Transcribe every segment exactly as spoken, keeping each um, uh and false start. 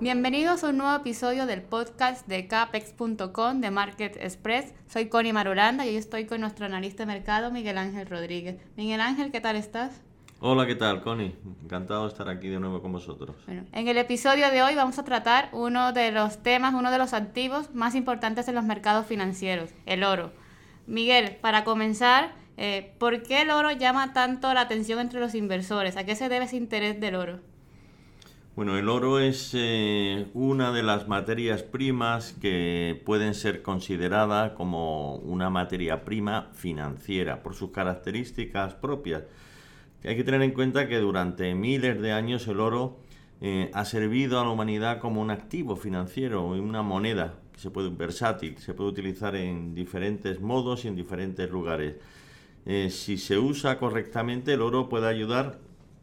Bienvenidos a un nuevo episodio del podcast de capex punto com de Market Express. Soy Connie Marulanda y hoy estoy con nuestro analista de mercado Miguel Ángel Rodríguez. Miguel Ángel, ¿qué tal estás? Hola, ¿qué tal, Connie? Encantado de estar aquí de nuevo con vosotros. Bueno, en el episodio de hoy vamos a tratar uno de los temas, uno de los activos más importantes en los mercados financieros, el oro. Miguel, para comenzar, eh, ¿por qué el oro llama tanto la atención entre los inversores? ¿A qué se debe ese interés del oro? Bueno, el oro es eh, una de las materias primas que pueden ser considerada como una materia prima financiera por sus características propias. Hay que tener en cuenta que durante miles de años el oro eh, ha servido a la humanidad como un activo financiero, una moneda que se puede versátil, se puede utilizar en diferentes modos y en diferentes lugares. Eh, si se usa correctamente, el oro puede ayudar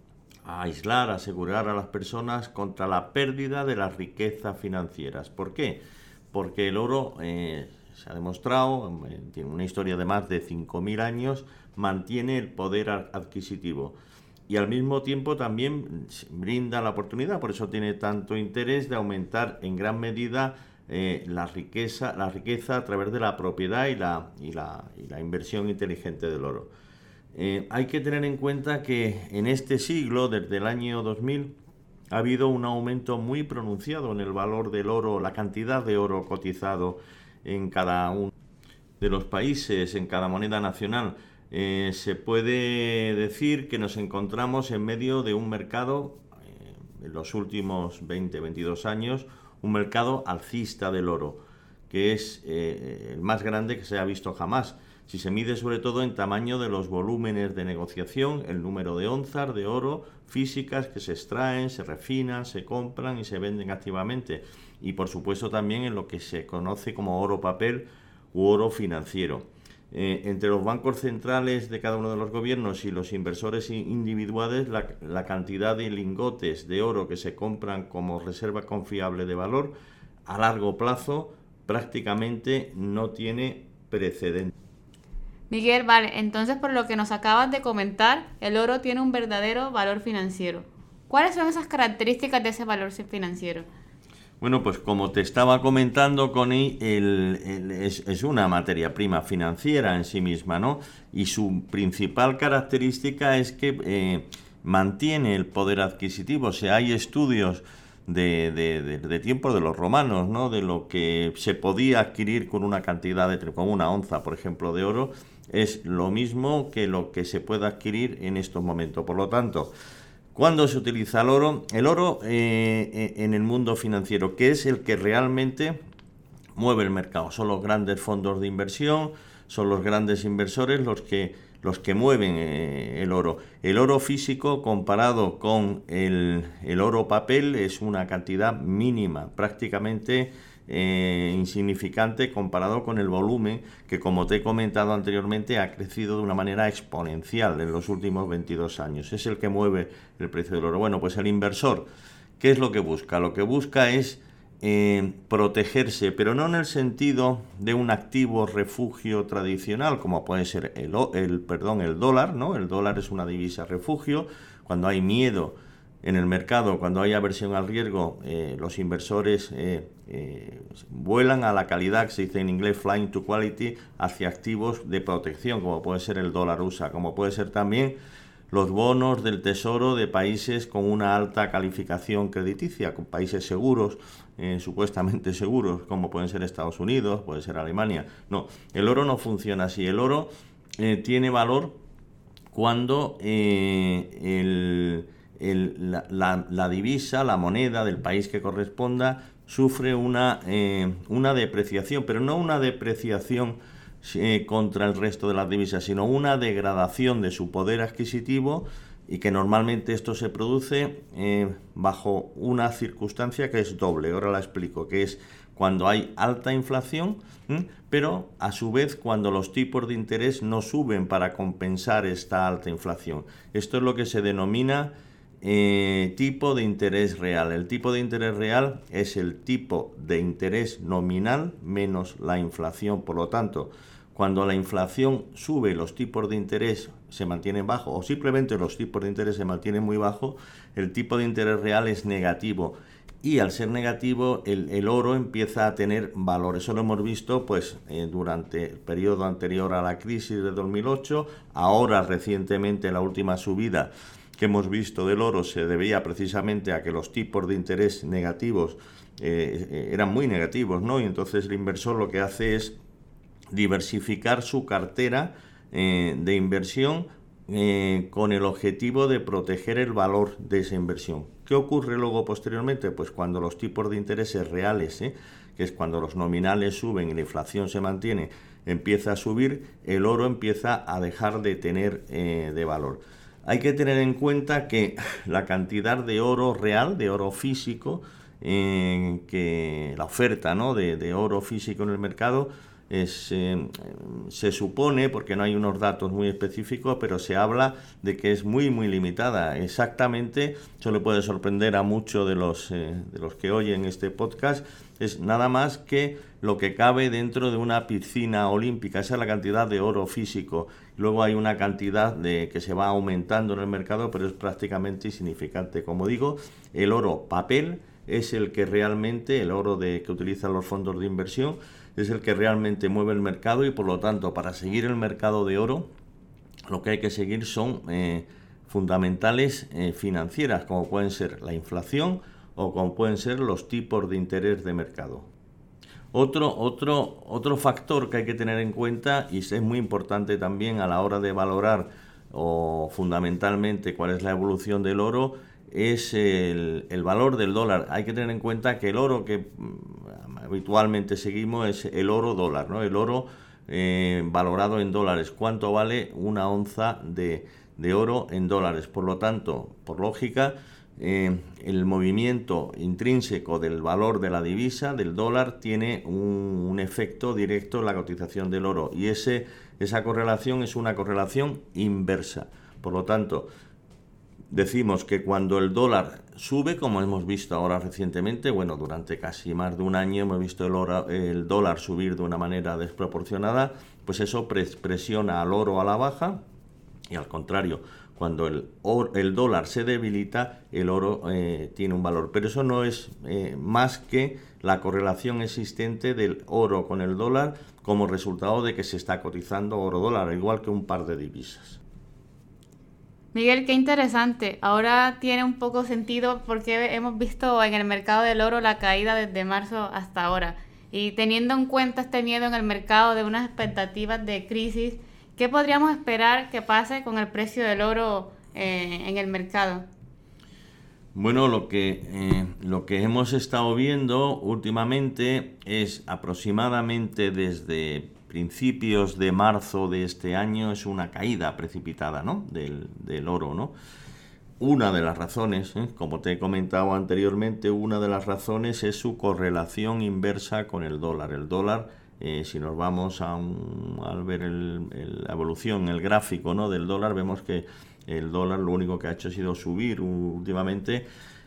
a aislar, a asegurar a las personas contra la pérdida de las riquezas financieras. ¿Por qué? Porque el oro eh, se ha demostrado, eh, tiene una historia de más de cinco mil años, mantiene el poder adquisitivo y al mismo tiempo también brinda la oportunidad, por eso tiene tanto interés, de aumentar en gran medida eh, la riqueza, la riqueza a través de la propiedad y la, y la, y la inversión inteligente del oro. Eh, hay que tener en cuenta que en este siglo, desde el año dos mil, ha habido un aumento muy pronunciado en el valor del oro, la cantidad de oro cotizado en cada uno de los países, en cada moneda nacional. Eh, se puede decir que nos encontramos en medio de un mercado, eh, en los últimos veinte, veintidós años, un mercado alcista del oro, que es eh, el más grande que se ha visto jamás. Si se mide sobre todo en tamaño de los volúmenes de negociación, el número de onzas de oro físicas que se extraen, se refinan, se compran y se venden activamente. Y por supuesto también en lo que se conoce como oro papel u oro financiero. Eh, entre los bancos centrales de cada uno de los gobiernos y los inversores individuales, la, la cantidad de lingotes de oro que se compran como reserva confiable de valor a largo plazo prácticamente no tiene precedente. Miguel, vale, entonces por lo que nos acabas de comentar, el oro tiene un verdadero valor financiero. ¿Cuáles son esas características de ese valor financiero? Bueno, pues como te estaba comentando, Connie, el, el, es, es una materia prima financiera en sí misma, ¿no? Y su principal característica es que eh, mantiene el poder adquisitivo. O sea, hay estudios de, de, de, de tiempos de los romanos, ¿no? De lo que se podía adquirir con una cantidad de, con una onza, por ejemplo, de oro, es lo mismo que lo que se puede adquirir en estos momentos. Por lo tanto, ¿cuándo se utiliza el oro? El oro eh, en el mundo financiero, que es el que realmente mueve el mercado. Son los grandes fondos de inversión, son los grandes inversores los que, los que mueven eh, el oro. El oro físico comparado con el, el oro papel es una cantidad mínima, prácticamente Eh, insignificante comparado con el volumen que, como te he comentado anteriormente, ha crecido de una manera exponencial en los últimos veintidós años. Es el que mueve el precio del oro. Bueno, pues el inversor, ¿qué es lo que busca? Lo que busca es eh, protegerse, pero no en el sentido de un activo refugio tradicional, como puede ser el, el, perdón, el dólar, ¿no? El dólar es una divisa refugio. Cuando hay miedo en el mercado, cuando hay aversión al riesgo, eh, los inversores eh, eh, vuelan a la calidad, que se dice en inglés flying to quality, hacia activos de protección, como puede ser el dólar U S A, como puede ser también los bonos del tesoro de países con una alta calificación crediticia, con países seguros, eh, supuestamente seguros, como pueden ser Estados Unidos, puede ser Alemania. No, el oro no funciona así. El oro eh, tiene valor cuando eh, el El, la, la, la divisa, la moneda del país que corresponda, sufre una, eh, una depreciación, pero no una depreciación eh, contra el resto de las divisas, sino una degradación de su poder adquisitivo, y que normalmente esto se produce eh, bajo una circunstancia que es doble. Ahora la explico, que es cuando hay alta inflación, ¿eh? pero a su vez cuando los tipos de interés no suben para compensar esta alta inflación. Esto es lo que se denomina Eh, tipo de interés real. El tipo de interés real es el tipo de interés nominal menos la inflación. Por lo tanto, cuando la inflación sube y los tipos de interés se mantienen bajos, o simplemente los tipos de interés se mantienen muy bajos, el tipo de interés real es negativo. y al ser negativo el, el oro empieza a tener valor. Eso lo hemos visto pues eh, durante el periodo anterior a la crisis de dos mil ocho, ahora recientemente la última subida que hemos visto del oro se debía precisamente a que los tipos de interés negativos eh, eran muy negativos, ¿no? Y entonces el inversor lo que hace es diversificar su cartera eh, de inversión eh, con el objetivo de proteger el valor de esa inversión. ¿Qué ocurre luego posteriormente? Pues cuando los tipos de intereses reales, ¿eh? que es cuando los nominales suben y la inflación se mantiene, empieza a subir, el oro empieza a dejar de tener eh, de valor. Hay que tener en cuenta que la cantidad de oro real, de oro físico, eh, que la oferta, ¿no? de, de oro físico en el mercado, Es, eh, se supone, porque no hay unos datos muy específicos, pero se habla de que es muy muy limitada. Exactamente, eso le puede sorprender a muchos de los, eh, de los que oyen este podcast, es nada más que lo que cabe dentro de una piscina olímpica. Esa es la cantidad de oro físico. Luego hay una cantidad de que se va aumentando en el mercado, pero es prácticamente insignificante. Como digo, el oro papel es el que realmente, el oro de, que utilizan los fondos de inversión, es el que realmente mueve el mercado, y por lo tanto para seguir el mercado de oro lo que hay que seguir son eh, fundamentales eh, financieras, como pueden ser la inflación o como pueden ser los tipos de interés de mercado. Otro, otro, otro factor que hay que tener en cuenta, y es muy importante también a la hora de valorar o fundamentalmente cuál es la evolución del oro, es el, el valor del dólar. Hay que tener en cuenta que el oro que habitualmente seguimos es el oro dólar, ¿no? El oro eh, valorado en dólares. ¿Cuánto vale una onza de, de oro en dólares? Por lo tanto, por lógica, eh, el movimiento intrínseco del valor de la divisa, del dólar, tiene un, un efecto directo en la cotización del oro, y ese, esa correlación es una correlación inversa. Por lo tanto, decimos que cuando el dólar sube, como hemos visto ahora recientemente, bueno, durante casi más de un año hemos visto el, oro, el dólar subir de una manera desproporcionada, pues eso presiona al oro a la baja, y al contrario, cuando el, oro, el dólar se debilita, el oro eh, tiene un valor. Pero eso no es eh, más que la correlación existente del oro con el dólar como resultado de que se está cotizando oro-dólar, igual que un par de divisas. Miguel, qué interesante. Ahora tiene un poco sentido porque hemos visto en el mercado del oro la caída desde marzo hasta ahora. Y teniendo en cuenta este miedo en el mercado de unas expectativas de crisis, ¿qué podríamos esperar que pase con el precio del oro eh, en el mercado? Bueno, lo que, eh, lo que hemos estado viendo últimamente es aproximadamente desde principios de marzo de este año es una caída precipitada, ¿no? del, del oro, ¿no? Una de las razones, ¿eh? como te he comentado anteriormente, una de las razones es su correlación inversa con el dólar. El dólar, eh, si nos vamos a un, al ver el, el, la evolución, el gráfico, ¿no? del dólar, vemos que el dólar lo único que ha hecho ha sido subir últimamente,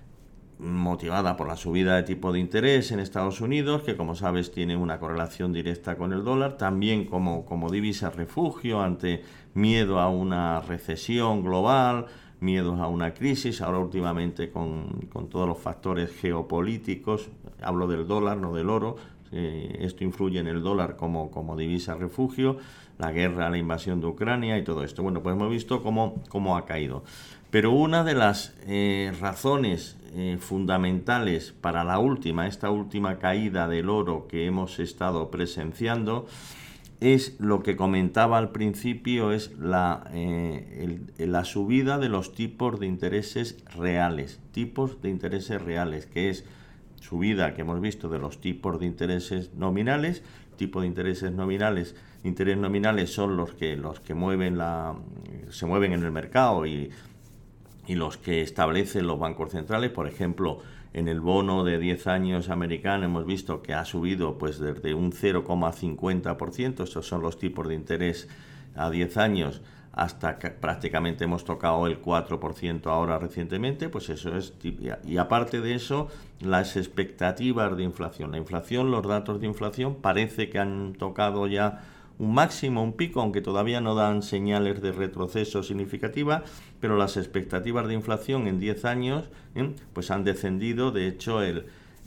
motivada por la subida de tipo de interés en Estados Unidos, que como sabes tiene una correlación directa con el dólar, también como, como divisa refugio ante miedo a una recesión global, miedos a una crisis, ahora últimamente con, con todos los factores geopolíticos, hablo del dólar, no del oro, eh, esto influye en el dólar como, como divisa refugio, la guerra, la invasión de Ucrania y todo esto. Bueno, pues hemos visto cómo, cómo ha caído. Pero una de las eh, razones eh, fundamentales para la última, esta última caída del oro que hemos estado presenciando, es lo que comentaba al principio, es la, eh, el, la subida de los tipos de intereses reales, tipos de intereses reales, que es subida que hemos visto de los tipos de intereses nominales. Tipo de intereses nominales, interés nominales son los que los que mueven la, se mueven en el mercado y y los que establecen los bancos centrales. Por ejemplo, en el bono de diez años americano hemos visto que ha subido pues desde un cero coma cincuenta por ciento, estos son los tipos de interés a diez años, hasta que prácticamente hemos tocado el cuatro por ciento ahora recientemente, pues eso es, y aparte de eso, las expectativas de inflación. La inflación, los datos de inflación parece que han tocado ya un máximo, un pico, aunque todavía no dan señales de retroceso significativa, pero las expectativas de inflación en diez años ¿eh? pues han descendido. De hecho, el,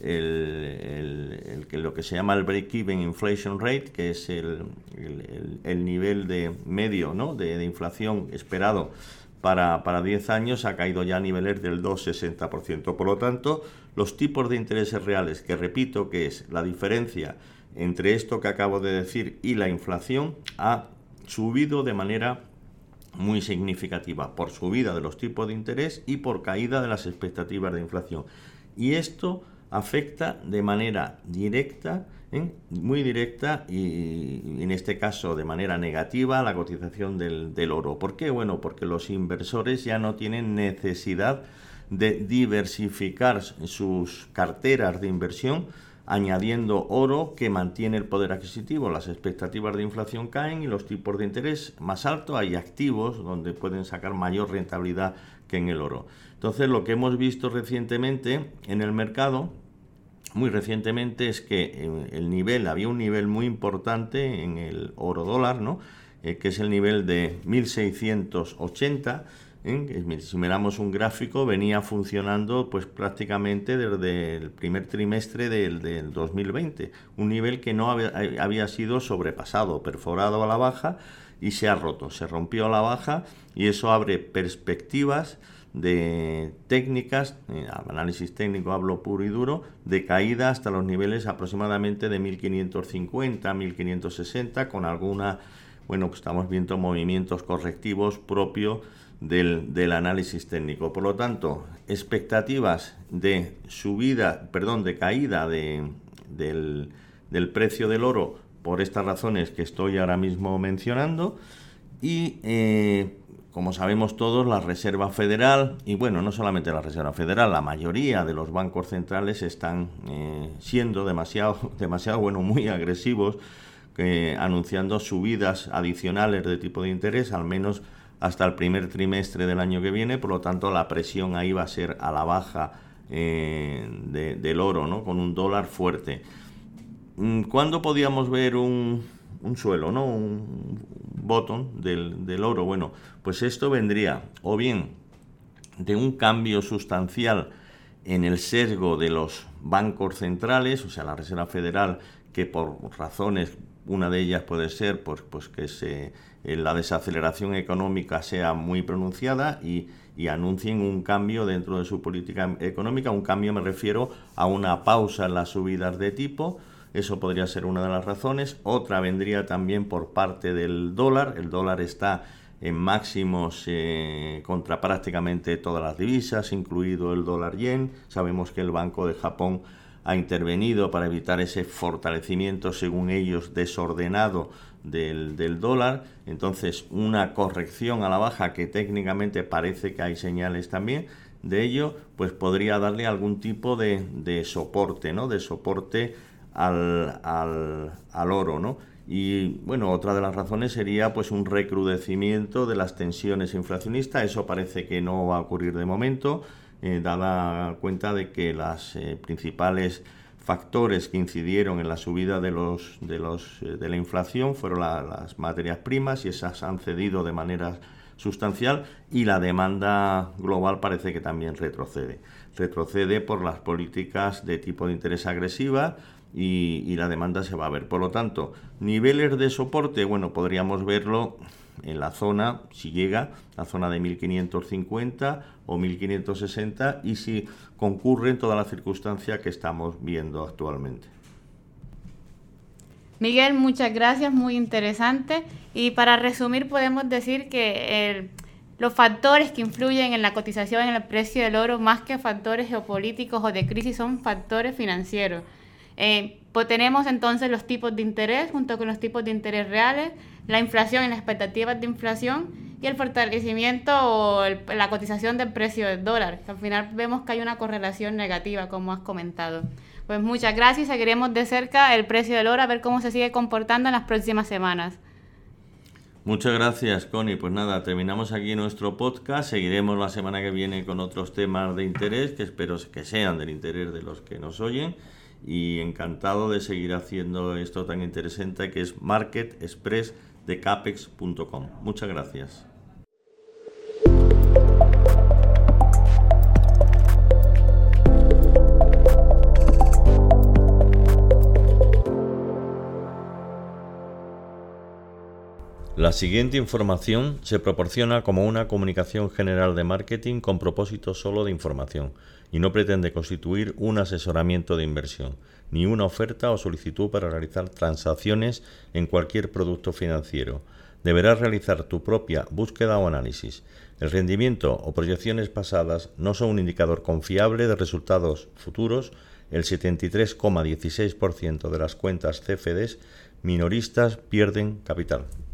el, el, el, lo que se llama el break-even inflation rate, que es el, el, el nivel de medio, ¿no? de, de inflación esperado para, para diez años, ha caído ya a niveles del dos coma sesenta por ciento. Por lo tanto, los tipos de intereses reales, que repito que es la diferencia entre esto que acabo de decir y la inflación, ha subido de manera muy significativa por subida de los tipos de interés y por caída de las expectativas de inflación. Y esto afecta de manera directa, ¿eh? muy directa y en este caso de manera negativa a la cotización del, del oro. ¿Por qué? Bueno, porque los inversores ya no tienen necesidad de diversificar sus carteras de inversión añadiendo oro, que mantiene el poder adquisitivo. Las expectativas de inflación caen y los tipos de interés más altos. Hay activos donde pueden sacar mayor rentabilidad que en el oro. Entonces, lo que hemos visto recientemente en el mercado, muy recientemente, es que el nivel, había un nivel muy importante en el oro dólar, ¿no? Eh, que es el nivel de mil seiscientos ochenta. ¿Eh? Si miramos un gráfico, venía funcionando pues prácticamente desde el primer trimestre del, del dos mil veinte, un nivel que no había, había sido sobrepasado, perforado a la baja y se ha roto, se rompió a la baja, y eso abre perspectivas de técnicas, eh, análisis técnico hablo puro y duro, de caída hasta los niveles aproximadamente de mil quinientos cincuenta, mil quinientos sesenta, con alguna, bueno, pues estamos viendo movimientos correctivos propios Del, del análisis técnico. Por lo tanto, expectativas de subida, perdón, de caída de, del, del precio del oro por estas razones que estoy ahora mismo mencionando. Y eh, como sabemos todos, la Reserva Federal, y bueno, no solamente la Reserva Federal, la mayoría de los bancos centrales están eh, siendo demasiado, demasiado, bueno, muy agresivos, eh, anunciando subidas adicionales de tipo de interés, al menos hasta el primer trimestre del año que viene. Por lo tanto, la presión ahí va a ser a la baja eh, de, del oro, ¿no? Con un dólar fuerte. ¿Cuándo podíamos ver un, un suelo, ¿no? Un bottom del, del oro? Bueno, pues esto vendría o bien de un cambio sustancial en el sesgo de los bancos centrales, o sea, la Reserva Federal, que por razones, una de ellas puede ser pues, pues que se, eh, la desaceleración económica sea muy pronunciada y, y anuncien un cambio dentro de su política económica. Un cambio, me refiero a una pausa en las subidas de tipo. Eso podría ser una de las razones. Otra vendría también por parte del dólar. El dólar está en máximos eh, contra prácticamente todas las divisas, incluido el dólar yen. Sabemos que el Banco de Japón ha intervenido para evitar ese fortalecimiento, según ellos, desordenado del, del dólar. Entonces, una corrección a la baja, que técnicamente parece que hay señales también de ello, pues podría darle algún tipo de, de soporte, ¿no? De soporte al, al, al oro, ¿no? Y bueno, otra de las razones sería pues un recrudecimiento de las tensiones inflacionistas. Eso parece que no va a ocurrir de momento, eh, dada cuenta de que los eh, principales factores que incidieron en la subida de los de los eh, de la inflación fueron la, las materias primas, y esas han cedido de manera sustancial, y la demanda global parece que también retrocede. Retrocede por las políticas de tipo de interés agresiva, y, y la demanda se va a ver. Por lo tanto, niveles de soporte, bueno, podríamos verlo en la zona, si llega, la zona de mil quinientos cincuenta o mil quinientos sesenta, y si concurren todas las circunstancias que estamos viendo actualmente. Miguel, muchas gracias, muy interesante. Y para resumir, podemos decir que el, los factores que influyen en la cotización en el precio del oro, más que factores geopolíticos o de crisis, son factores financieros. Eh, pues tenemos entonces los tipos de interés junto con los tipos de interés reales, la inflación y las expectativas de inflación, y el fortalecimiento o el, la cotización del precio del dólar, que al final vemos que hay una correlación negativa, como has comentado. Pues muchas gracias, seguiremos de cerca el precio del oro, a ver cómo se sigue comportando en las próximas semanas. Muchas gracias, Connie. Pues nada, terminamos aquí nuestro podcast. Seguiremos la semana que viene con otros temas de interés, que espero que sean del interés de los que nos oyen. y encantado de seguir haciendo esto tan interesante que es market express de capex punto com. Muchas gracias. La siguiente información se proporciona como una comunicación general de marketing con propósito solo de información y no pretende constituir un asesoramiento de inversión, ni una oferta o solicitud para realizar transacciones en cualquier producto financiero. Deberás realizar tu propia búsqueda o análisis. El rendimiento o proyecciones pasadas no son un indicador confiable de resultados futuros. El setenta y tres coma dieciséis por ciento de las cuentas C F Ds minoristas pierden capital.